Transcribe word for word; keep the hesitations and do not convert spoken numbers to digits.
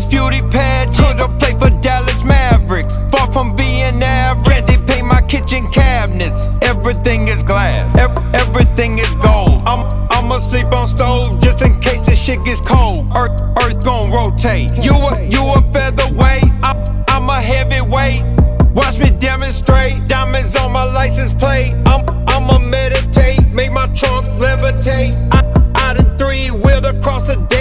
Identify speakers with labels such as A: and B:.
A: beauty pageant. Could've played for Dallas Mavericks. Far from being average. They paint my kitchen cabinets. Everything is glass. Ev everything is gold. I'm I'ma sleep on stove just in case this shit gets cold. Earth, earth gon' rotate. You a, you a featherweight. I'm, I'm a heavyweight. Watch me demonstrate. Diamonds on my license plate. I'm, I'ma meditate. Make my trunk levitate. I, I done three-wheeled across the day.